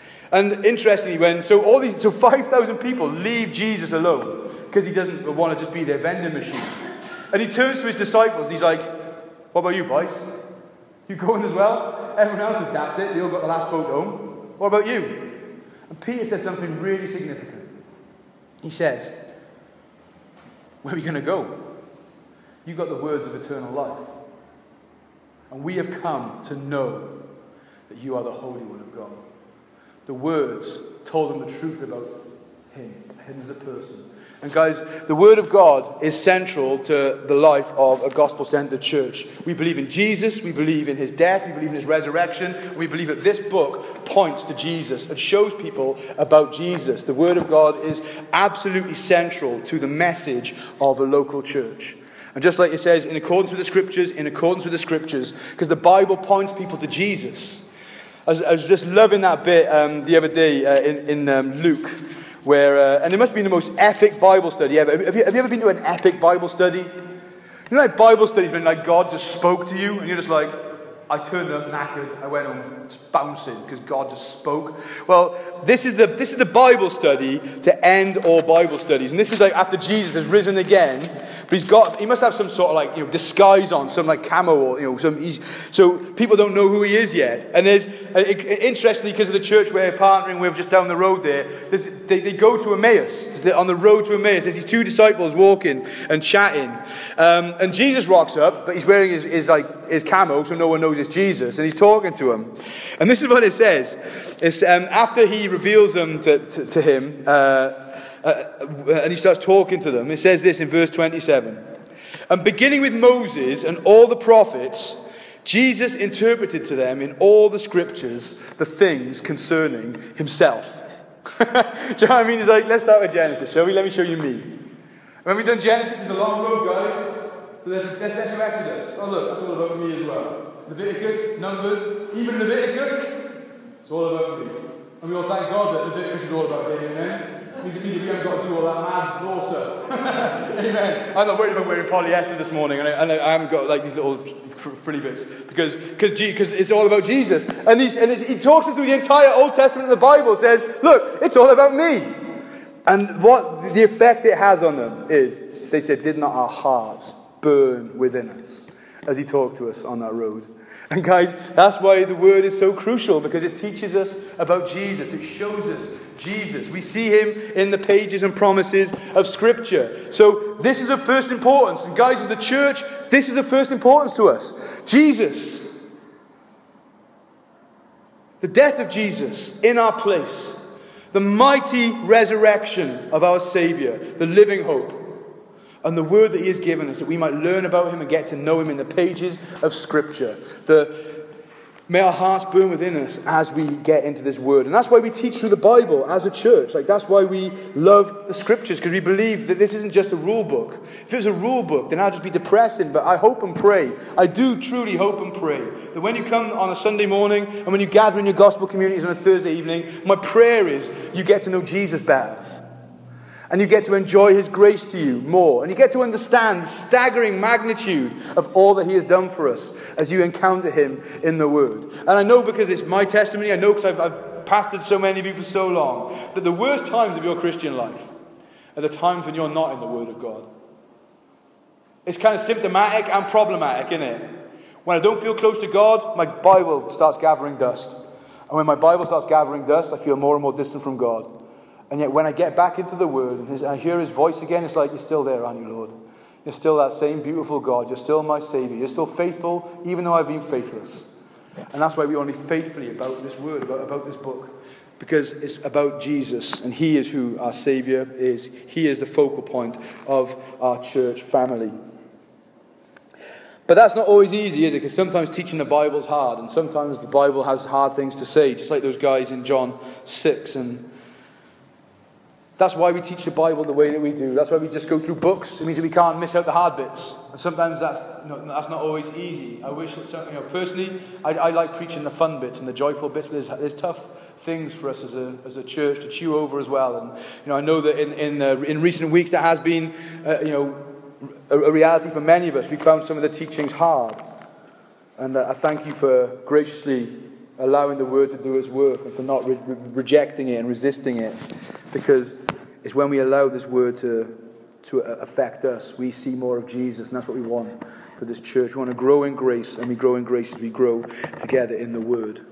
And interestingly, when so all these so five thousand people leave Jesus alone because he doesn't want to just be their vending machine. And he turns to his disciples and he's like, what about you, boys? You going as well? Everyone else has dapped it. They all got the last boat home. What about you? And Peter said something really significant. He says, where are we going to go? You got the words of eternal life. And we have come to know that you are the Holy One of God. The words told them the truth about him, him as a person. And guys, the Word of God is central to the life of a gospel-centered church. We believe in Jesus, we believe in his death, we believe in his resurrection, and we believe that this book points to Jesus and shows people about Jesus. The Word of God is absolutely central to the message of a local church. And just like it says, in accordance with the Scriptures, in accordance with the Scriptures, because the Bible points people to Jesus. I was, I was just loving that bit um, the other day uh, in, in um, Luke, where, uh, and it must be the most epic Bible study ever. Have you, have you ever been to an epic Bible study? You know, like Bible studies when like God just spoke to you, and you're just like, I turned up knackered, I went home just bouncing because God just spoke. Well, this is the this is the Bible study to end all Bible studies, and this is like after Jesus has risen again, but he's got he must have some sort of like you know disguise on, some like camo or you know some he's, so people don't know who he is yet. And there's uh, interestingly because of the church we're partnering with just down the road there, they, they go to Emmaus on the road to Emmaus. There's these two disciples walking and chatting, um, and Jesus rocks up, but he's wearing his, his like his camo, so no one knows it's Jesus, and he's talking to him. And this is what it says. It's um, after he reveals them to, to, to him, uh, uh, and he starts talking to them. It says this in verse twenty-seven. And beginning with Moses and all the prophets, Jesus interpreted to them in all the scriptures the things concerning himself. Do you know what I mean? He's like, let's start with Genesis, shall we? Let me show you me. When we've done Genesis, it's a long road, guys. So let's, let's, let's do Exodus. Oh look, that's all about me as well. Leviticus, Numbers, even Leviticus, it's all about me. And we all thank God that Leviticus is all about me, amen? We just means we haven't got to do all that mad law stuff. Amen. I'm not worried if I'm wearing polyester this morning, and I, and I haven't got like these little frilly bits, because because it's all about Jesus. And, these, and he talks through the entire Old Testament of the Bible, says, look, it's all about me. And what the effect it has on them is, they said, did not our hearts burn within us as he talked to us on that road? And guys, that's why the word is so crucial, because it teaches us about Jesus. It shows us Jesus. We see him in the pages and promises of Scripture. So this is of first importance. And guys, as the church, this is of first importance to us. Jesus. The death of Jesus in our place. The mighty resurrection of our Savior. The living hope. And the word that he has given us, that we might learn about him and get to know him in the pages of Scripture. The May our hearts burn within us as we get into this word. And that's why we teach through the Bible as a church. Like, that's why we love the Scriptures, because we believe that this isn't just a rule book. If it was a rule book, then I'd just be depressing. But I hope and pray, I do truly hope and pray, that when you come on a Sunday morning and when you gather in your gospel communities on a Thursday evening, my prayer is you get to know Jesus better. And you get to enjoy his grace to you more. And you get to understand the staggering magnitude of all that he has done for us as you encounter him in the Word. And I know, because it's my testimony, I know because I've, I've pastored so many of you for so long, that the worst times of your Christian life are the times when you're not in the Word of God. It's kind of symptomatic and problematic, isn't it? When I don't feel close to God, my Bible starts gathering dust. And when my Bible starts gathering dust, I feel more and more distant from God. And yet when I get back into the Word and his, I hear his voice again, it's like, you're still there, aren't you, Lord? You're still that same beautiful God. You're still my Savior. You're still faithful, even though I've been faithless. And that's why we want to be faithfully about this Word, about, about this book. Because it's about Jesus, and he is who our Savior is. He is the focal point of our church family. But that's not always easy, is it? Because sometimes teaching the Bible is hard, and sometimes the Bible has hard things to say, just like those guys in John six. And that's why we teach the Bible the way that we do. That's why we just go through books. It means that we can't miss out the hard bits. And sometimes that's no, that's not always easy. I wish that some, you know, personally, I, I like preaching the fun bits and the joyful bits, but there's, there's tough things for us as a as a church to chew over as well. And you know, I know that in in uh, in recent weeks there has been uh, you know a, a reality for many of us. We found some of the teachings hard, and uh, I thank you for graciously allowing the Word to do its work and for not re- re- rejecting it and resisting it, because it's when we allow this Word to to affect us, we see more of Jesus, and that's what we want for this church. We want to grow in grace, and we grow in grace as we grow together in the Word.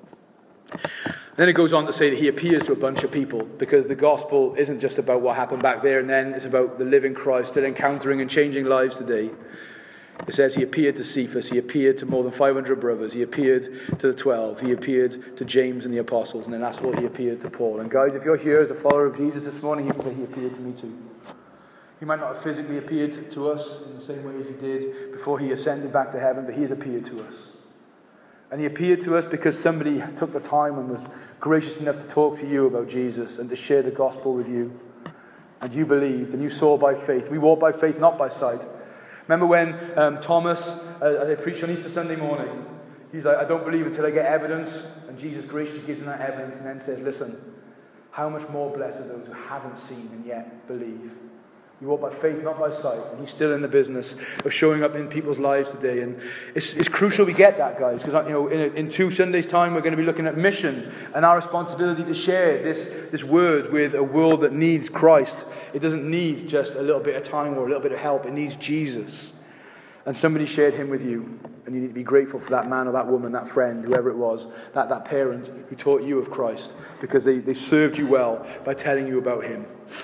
Then it goes on to say that he appears to a bunch of people, because the gospel isn't just about what happened back there and then. It's about the living Christ still encountering and changing lives today. It says he appeared to Cephas, he appeared to more than five hundred brothers, he appeared to the twelve, he appeared to James and the apostles, and then that's what he appeared to Paul. And guys, if you're here as a follower of Jesus this morning, you can say he appeared to me too. He might not have physically appeared to us in the same way as he did before he ascended back to heaven, but he has appeared to us. And he appeared to us because somebody took the time and was gracious enough to talk to you about Jesus and to share the gospel with you. And you believed, and you saw by faith. We walk by faith, not by sight. Remember when um, Thomas, uh, as I preached on Easter Sunday morning, he's like, I don't believe until I get evidence. And Jesus graciously gives him that evidence and then says, listen, how much more blessed are those who haven't seen and yet believe. You walk by faith, not by sight. And he's still in the business of showing up in people's lives today. And it's, it's crucial we get that, guys. Because you know, in, in two Sundays' time, we're going to be looking at mission and our responsibility to share this, this word with a world that needs Christ. It doesn't need just a little bit of time or a little bit of help. It needs Jesus. And somebody shared him with you. And you need to be grateful for that man or that woman, that friend, whoever it was, that, that parent who taught you of Christ. Because they, they served you well by telling you about him.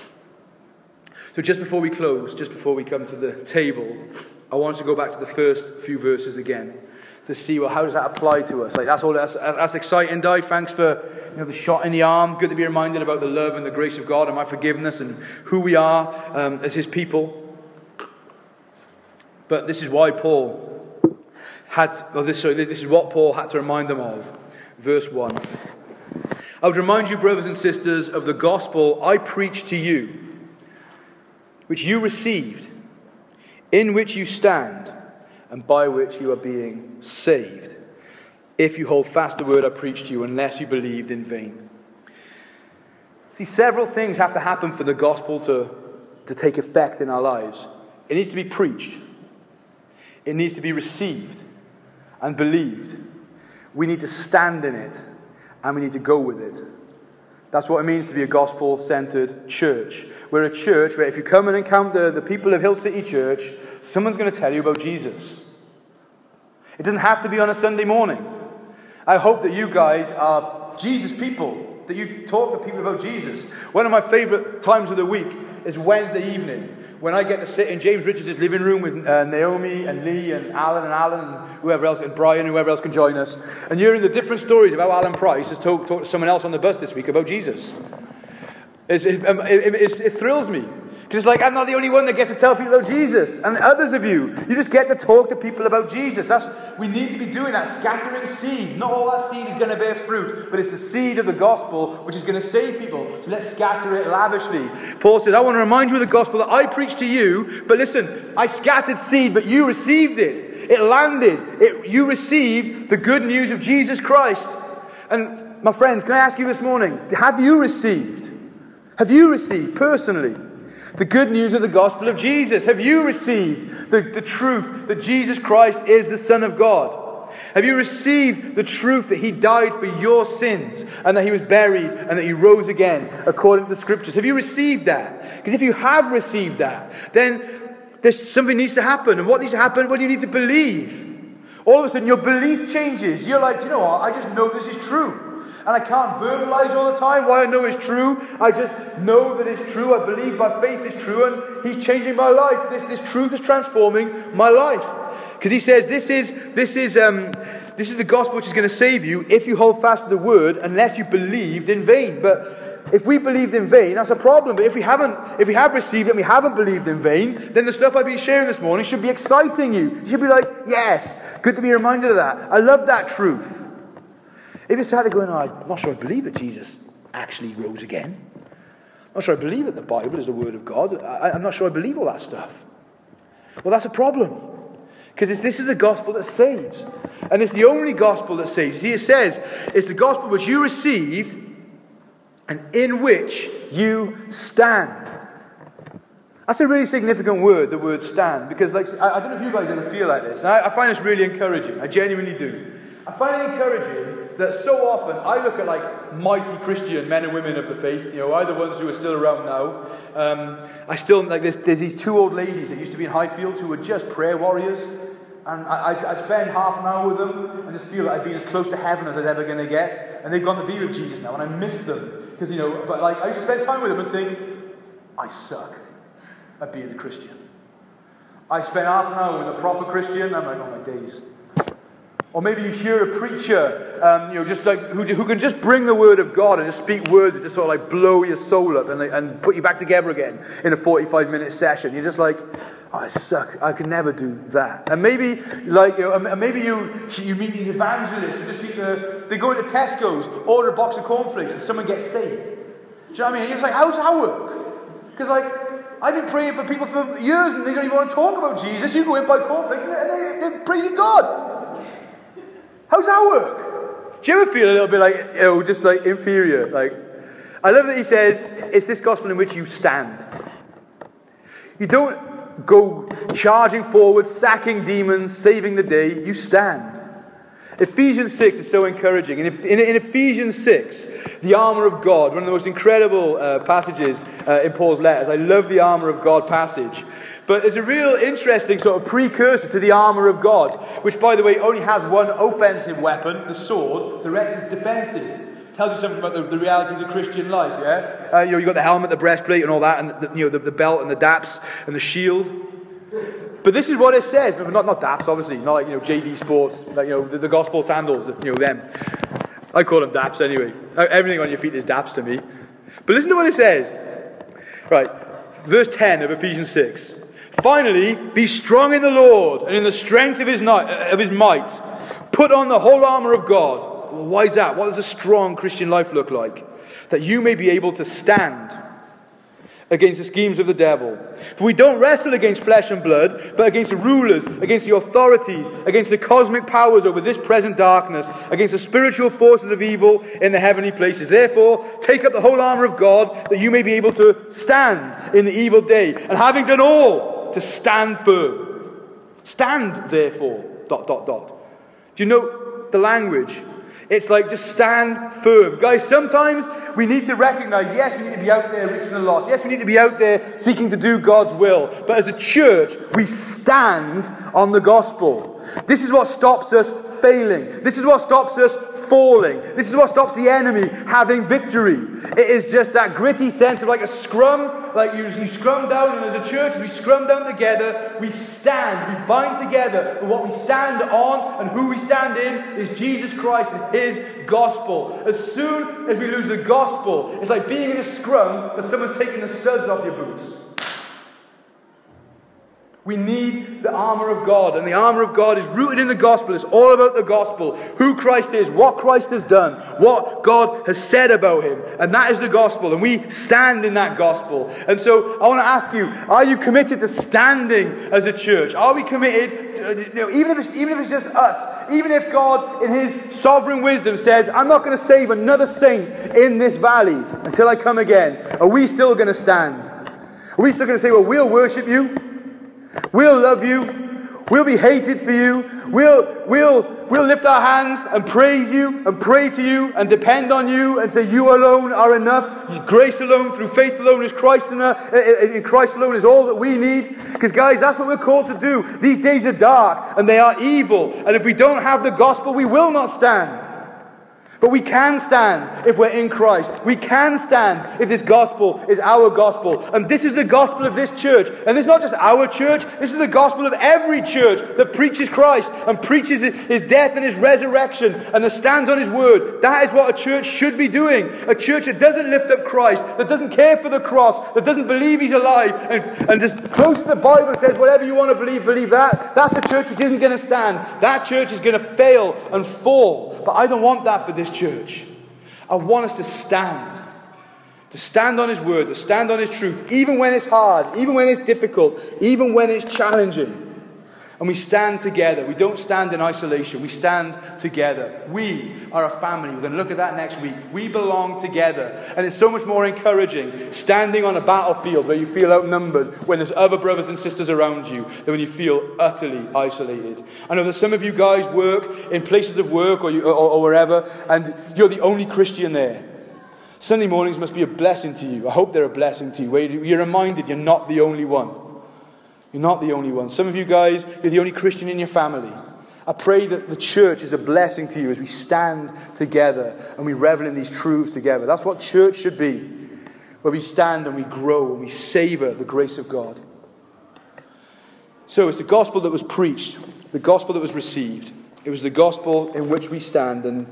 So just before we close, just before we come to the table, I want us to go back to the first few verses again to see, well, how does that apply to us? Like, that's all. That's, that's exciting, Di. Thanks for you know the shot in the arm. Good to be reminded about the love and the grace of God and my forgiveness and who we are um, as His people. But this is why Paul had. Well, this sorry, this is what Paul had to remind them of. Verse one. I would remind you, brothers and sisters, of the gospel I preached to you, which you received, in which you stand, and by which you are being saved, if you hold fast the word I preached to you, unless you believed in vain. See, several things have to happen for the gospel to, to take effect in our lives. It needs to be preached. It needs to be received and believed. We need to stand in it, and we need to go with it. That's what it means to be a gospel-centered church. We're a church where if you come and encounter the people of Hill City Church, someone's going to tell you about Jesus. It doesn't have to be on a Sunday morning. I hope that you guys are Jesus people, that you talk to people about Jesus. One of my favorite times of the week is Wednesday evening, when I get to sit in James Richards' living room with uh, Naomi and Lee and Alan and Alan and whoever else, and Brian, whoever else can join us, and hearing the different stories about Alan Price has talked talk to someone else on the bus this week about Jesus. It's, it, it, it, it thrills me. Because it's like, I'm not the only one that gets to tell people about Jesus. And others of you, you just get to talk to people about Jesus. That's, we need to be doing that, scattering seed. Not all that seed is going to bear fruit, but it's the seed of the gospel which is going to save people. So let's scatter it lavishly. Paul says, I want to remind you of the gospel that I preached to you, but listen, I scattered seed, but you received it. It landed. It, you received the good news of Jesus Christ. And my friends, can I ask you this morning, have you received? Have you received personally the good news of the gospel of Jesus? Have you received the, the truth that Jesus Christ is the Son of God? Have you received the truth that he died for your sins and that he was buried and that he rose again according to the scriptures? Have you received that? Because if you have received that, then there's something needs to happen. And what needs to happen? Well, you need to believe. All of a sudden your belief changes. You're like, do you know what? I just know this is true. And I can't verbalize all the time why I know it's true. I just know that it's true. I believe by faith it's true. And he's changing my life. This, this truth is transforming my life. Because he says this is, this, is, um, this is the gospel which is going to save you if you hold fast to the word, unless you believed in vain. But if we believed in vain, that's a problem. But if we haven't, if we have received it and we haven't believed in vain, then the stuff I've been sharing this morning should be exciting you. You should be like, yes, good to be reminded of that. I love that truth. If you sat there going, oh, I'm not sure I believe that Jesus actually rose again. I'm not sure I believe that the Bible is the Word of God. I, I'm not sure I believe all that stuff. Well, that's a problem. Because this is the gospel that saves. And it's the only gospel that saves. See, it says, it's the gospel which you received and in which you stand. That's a really significant word, the word stand. Because like I, I don't know if you guys ever feel like this. And I, I find this really encouraging. I genuinely do. I find it encouraging that so often I look at like mighty Christian men and women of the faith, you know, either ones who are still around now. Um, I still, like there's, there's these two old ladies that used to be in Highfields who were just prayer warriors. And I, I, I spend half an hour with them and just feel like I've been as close to heaven as I was ever going to get. And they've gone to be with Jesus now and I miss them. Because, you know, but like I used to spend time with them and think, I suck at being a Christian. I spend half an hour with a proper Christian and I'm like, oh my days. Or maybe you hear a preacher, um, you know, just like who, who can just bring the word of God and just speak words that just sort of like blow your soul up and, and put you back together again in a forty-five minute session. You're just like, oh, I suck. I could never do that. And maybe, like, you know, maybe you you meet these evangelists who just see the, they go into Tesco's, order a box of cornflakes, and someone gets saved. Do you know what I mean? You're just like, how's that work? Because like, I've been praying for people for years and they don't even want to talk about Jesus. You go in buy cornflakes and they're, they're praising God. How's that work? Do you ever feel a little bit like, you know, just like inferior? Like, I love that he says, it's this gospel in which you stand. You don't go charging forward, sacking demons, saving the day. You stand. Ephesians six is so encouraging. In, in, in Ephesians six, the armour of God, one of the most incredible uh, passages uh, in Paul's letters. I love the armour of God passage. But there's a real interesting sort of precursor to the armour of God, which, by the way, only has one offensive weapon, the sword. The rest is defensive. Tells you something about the, the reality of the Christian life, yeah? Uh, you know, you've got the helmet, the breastplate, and all that, and the, you know, the, the belt and the daps and the shield. But this is what it says. Not not daps, obviously. Not like, you know, J D Sports, like, you know, the, the gospel sandals, you know, them. I call them daps anyway. Everything on your feet is daps to me. But listen to what it says. Right, verse ten of Ephesians six. Finally, be strong in the Lord and in the strength of his, night, of his might. Put on the whole armour of God. Well, why is that? What does a strong Christian life look like? That you may be able to stand against the schemes of the devil. For we don't wrestle against flesh and blood, but against the rulers, against the authorities, against the cosmic powers over this present darkness, against the spiritual forces of evil in the heavenly places. Therefore, take up the whole armour of God, that you may be able to stand in the evil day. And having done all, to stand firm. Stand, therefore, dot, dot, dot. Do you know the language? It's like, just stand firm. Guys, sometimes we need to recognize, yes, we need to be out there reaching the lost. Yes, we need to be out there seeking to do God's will. But as a church, we stand on the gospel. This is what stops us failing. This is what stops us falling. This is what stops the enemy having victory. It is just that gritty sense of like a scrum, like you, you scrum down, and as a church, we scrum down together, we stand, we bind together, and what we stand on and who we stand in is Jesus Christ and His gospel. As soon as we lose the gospel, it's like being in a scrum, but someone's taking the studs off your boots. We need the armor of God, and the armor of God is rooted in the gospel. It's all about the gospel, who Christ is, what Christ has done, what God has said about Him, and that is the gospel, and we stand in that gospel. And so I want to ask you, are you committed to standing as a church? Are we committed, you know, even if it's, even if it's just us, even if God in His sovereign wisdom says, I'm not going to save another saint in this valley until I come again, are we still going to stand? Are we still going to say, well, we'll worship you, we'll love you, we'll be hated for you, we'll, we'll, we'll lift our hands and praise you and pray to you and depend on you and say you alone are enough, grace alone, through faith alone is Christ in, us, in Christ alone is all that we need. Because guys, that's what we're called to do. These days are dark and they are evil, and if we don't have the gospel, we will not stand. But we can stand if we're in Christ. We can stand if this gospel is our gospel. And this is the gospel of this church. And it's not just our church. This is the gospel of every church that preaches Christ and preaches His death and His resurrection and that stands on His word. That is what a church should be doing. A church that doesn't lift up Christ, that doesn't care for the cross, that doesn't believe He's alive and, and just quotes the Bible and says, whatever you want to believe, believe that. That's a church which isn't going to stand. That church is going to fail and fall. But I don't want that for this church. I want us to stand. To stand on His word, to stand on His truth, even when it's hard, even when it's difficult, even when it's challenging. And we stand together. We don't stand in isolation. We stand together. We are a family. We're going to look at that next week. We belong together. And it's so much more encouraging standing on a battlefield where you feel outnumbered when there's other brothers and sisters around you than when you feel utterly isolated. I know that some of you guys work in places of work or, you, or, or wherever, and you're the only Christian there. Sunday mornings must be a blessing to you. I hope they're a blessing to you, where you're reminded you're not the only one. You're not the only one. Some of you guys, you're the only Christian in your family. I pray that the church is a blessing to you as we stand together and we revel in these truths together. That's what church should be, where we stand and we grow and we savor the grace of God. So it's the gospel that was preached, the gospel that was received. It was the gospel in which we stand, and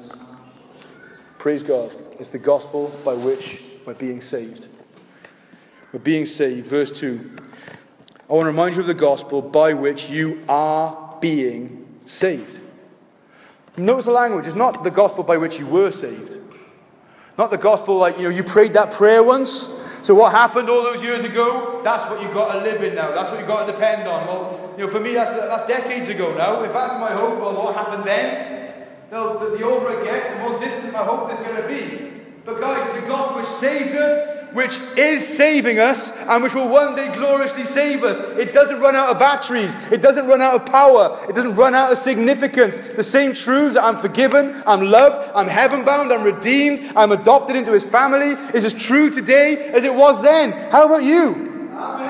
praise God, it's the gospel by which we're being saved. We're being saved. Verse two. I want to remind you of the gospel by which you are being saved. Notice the language. It's not the gospel by which you were saved. Not the gospel like, you know, you prayed that prayer once. So what happened all those years ago? That's what you've got to live in now. That's what you've got to depend on. Well, you know, for me, that's, that's decades ago now. If that's my hope, well, what happened then? No, the, the older I get, the more distant my hope is going to be. But guys, the gospel which saved us, which is saving us, and which will one day gloriously save us. It doesn't run out of batteries. It doesn't run out of power. It doesn't run out of significance. The same truths that I'm forgiven, I'm loved, I'm heaven-bound, I'm redeemed, I'm adopted into His family is as true today as it was then. How about you?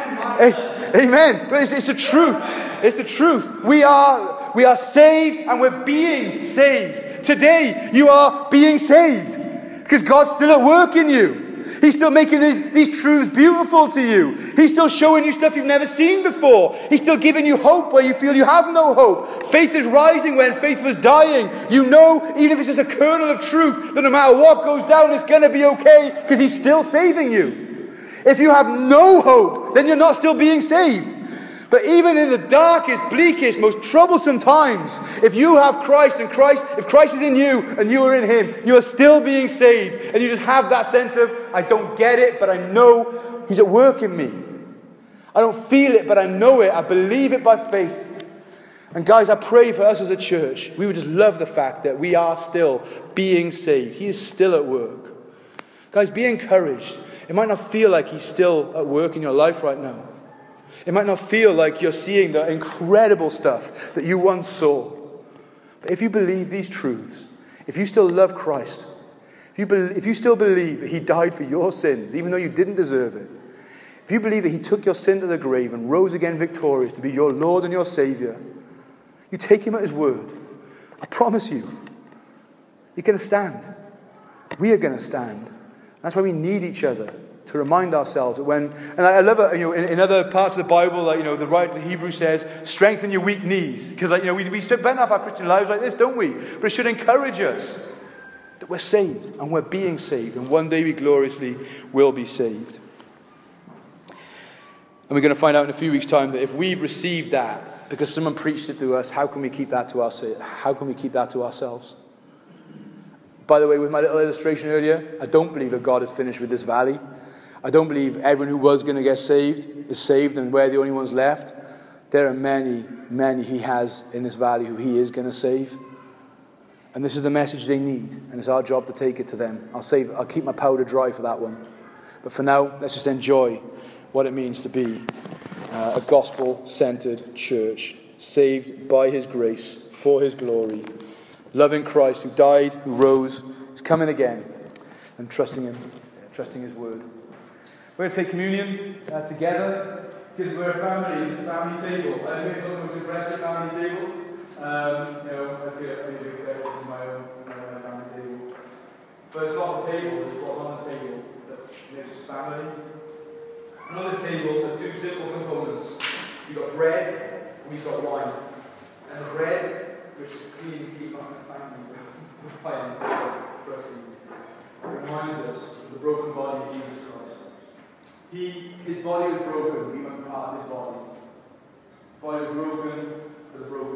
Amen. Amen. But it's, it's the truth. It's the truth. We are, we are saved and we're being saved. Today, you are being saved. Because God's still at work in you. He's still making these, these truths beautiful to you. He's still showing you stuff you've never seen before. He's still giving you hope where you feel you have no hope. Faith is rising when faith was dying. You know, even if it's just a kernel of truth, that no matter what goes down, it's going to be okay because He's still saving you. If you have no hope, then you're not still being saved. But even in the darkest, bleakest, most troublesome times, if you have Christ and Christ, if Christ is in you and you are in Him, you are still being saved. And you just have that sense of, I don't get it, but I know He's at work in me. I don't feel it, but I know it. I believe it by faith. And guys, I pray for us as a church, we would just love the fact that we are still being saved. He is still at work. Guys, be encouraged. It might not feel like He's still at work in your life right now. It might not feel like you're seeing the incredible stuff that you once saw. But if you believe these truths, if you still love Christ, if you, be, if you still believe that he died for your sins, even though you didn't deserve it, if you believe that he took your sin to the grave and rose again victorious to be your Lord and your Savior, you take him at his word. I promise you, you're going to stand. We are going to stand. That's why we need each other, to remind ourselves that when, and I love it, you know, in, in other parts of the Bible, like, you know, the writer of the Hebrews says, strengthen your weak knees. Because, like, you know, we, we spend enough our Christian lives like this, don't we? But it should encourage us that we're saved and we're being saved, and one day we gloriously will be saved. And we're going to find out in a few weeks' time that if we've received that because someone preached it to us, how can we keep that to us? How can we keep that to ourselves? By the way, with my little illustration earlier, I don't believe that God is finished with this valley. I don't believe everyone who was going to get saved is saved and we're the only ones left. There are many, many he has in this valley who he is going to save. And this is the message they need, and it's our job to take it to them. I'll save, I'll keep my powder dry for that one. But for now, let's just enjoy what it means to be uh, a gospel-centered church, saved by his grace, for his glory, loving Christ who died, who rose, is coming again, and trusting him, trusting his word. We're going to take communion uh, together, because we're a family. It's a family table. I think it's the most impressive family table. Um, you know, I feel like I do better than my own uh, family table. But it's not the table, it's what's on the table that makes us family. And on this table are two simple components. You've got bread and you've got wine. And the bread, which is clean tea from the family, reminds us of the broken body of Jesus Christ. He, his body was broken, we went part of his body. His body was broken for the broken.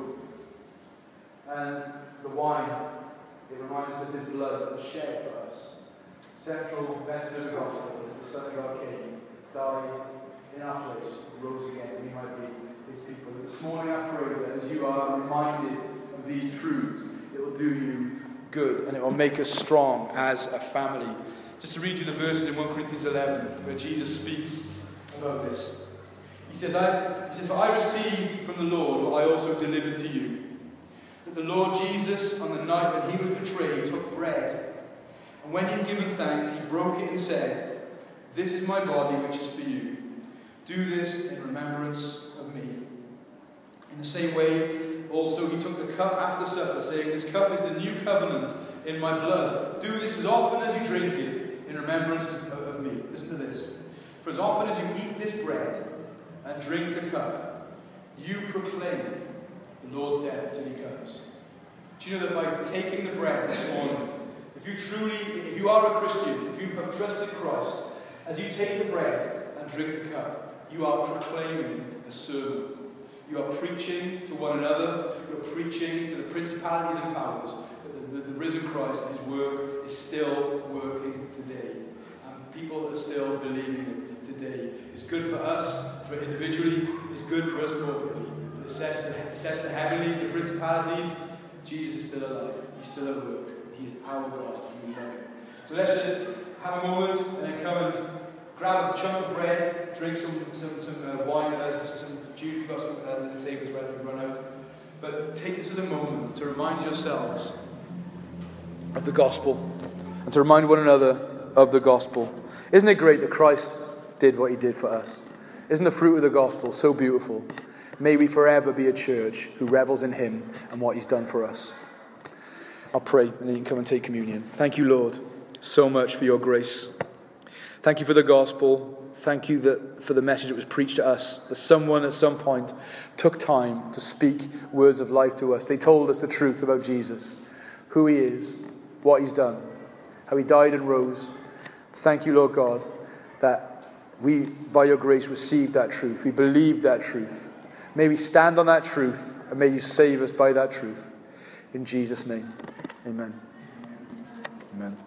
And the wine, it reminds us of his blood that was shed for us. Central message of the gospel is that the Son of God came, died in our place, rose again, and we might be his people. But this morning I pray that as you are reminded of these truths, it will do you good and it will make us strong as a family. Just to read you the verses in First Corinthians eleven where Jesus speaks about this. He says, I, he says, For I received from the Lord what I also delivered to you, that the Lord Jesus, on the night that he was betrayed, took bread, and when he had given thanks, he broke it and said, This is my body which is for you. Do this in remembrance of me. In the same way, also he took the cup after supper, saying, This cup is the new covenant in my blood. Do this as often as you drink it in remembrance of, of me. Listen to this. For as often as you eat this bread and drink the cup, you proclaim the Lord's death until he comes. Do you know that by taking the bread this morning, if you truly, if you are a Christian, if you have trusted Christ, as you take the bread and drink the cup, you are proclaiming a sermon. You are preaching to one another. You are preaching to the principalities and powers that the, the, the risen Christ and his work is still working today. And people are still believing it today. It's good for us, for individually. It's good for us corporately. But it says to, it says to heavenlies, the principalities, Jesus is still alive. He's still at work. He is our God. And we love him. So let's just have a moment and then come and grab a chunk of bread, drink some some, some uh, wine, uh, some juice. We've got some uh, at the table as well if we run out. But take this as a moment to remind yourselves of the gospel and to remind one another of the gospel. Isn't it great that Christ did what he did for us? Isn't the fruit of the gospel so beautiful? May we forever be a church who revels in him and what he's done for us. I'll pray and then you can come and take communion. Thank you, Lord, so much for your grace. Thank you for the gospel. Thank you that for the message that was preached to us. That someone at some point took time to speak words of life to us. They told us the truth about Jesus, who he is, what he's done, how he died and rose. Thank you, Lord God, that we, by your grace, received that truth. We believe that truth. May we stand on that truth, and may you save us by that truth. In Jesus' name, amen. Amen.